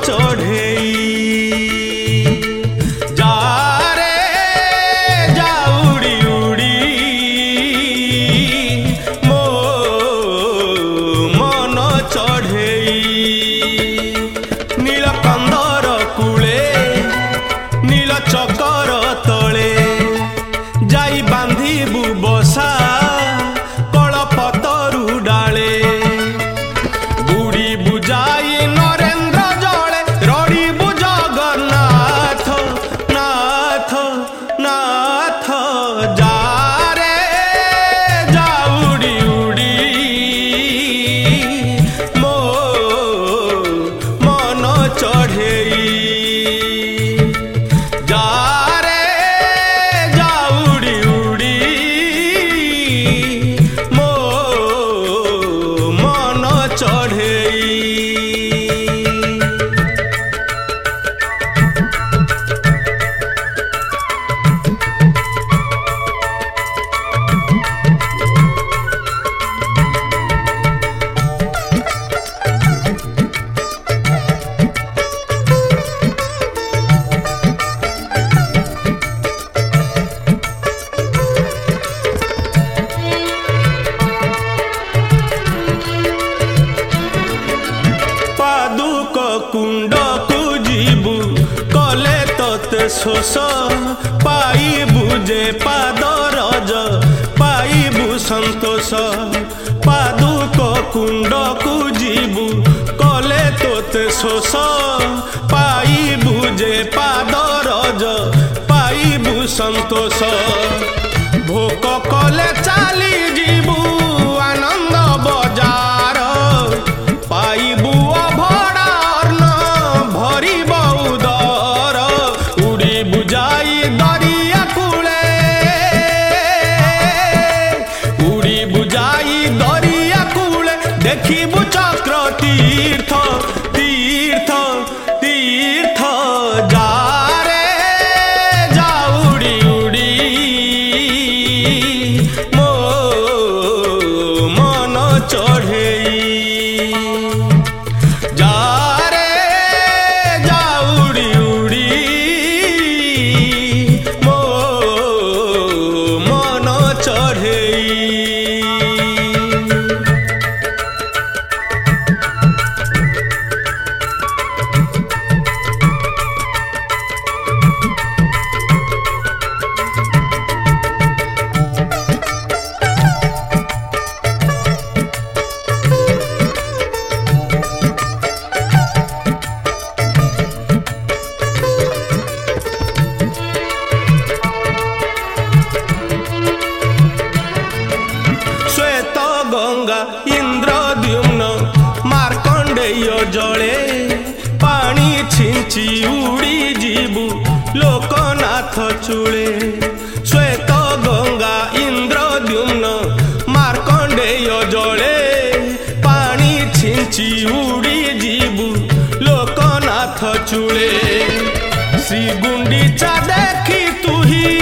चढ़ेई चकर तले जाई बांधिबु बसा कलपतरु डाले बुड़ी बुझाई नरेंद्र जले रड़ीबु जगन्नाथ नाथ नाथ जा रे जा उड़ी उड़ी मो मन चढ़ेई कुंड को जीबू कले तोते शोष पाइबू जे पाद रज पाइबू संतोष पादुक कुंड को जीबू कले तोते शोष पाइबू जे पाद रज पाइबू संतोष भोक कले चाली जीबू आनंद बजार पाइबू देखिबु चक्र तीर्थ तीर्थ तीर्थ जा रे जा उड़ी उड़ी मो मन चढ़ेई जा रे जा उड़ी उड़ी मो मन चढ़ेई गंगा इंद्रद्युम्न मार्कंडेय जले पानी छिंची उड़ी जीबू लोकनाथ चूले श्वेत गंगा इंद्रद्युम्न मार्कंडेय जले पानी छिंची उड़ी जीबू लोकनाथ चूले श्री गुंडीचा देखी तुही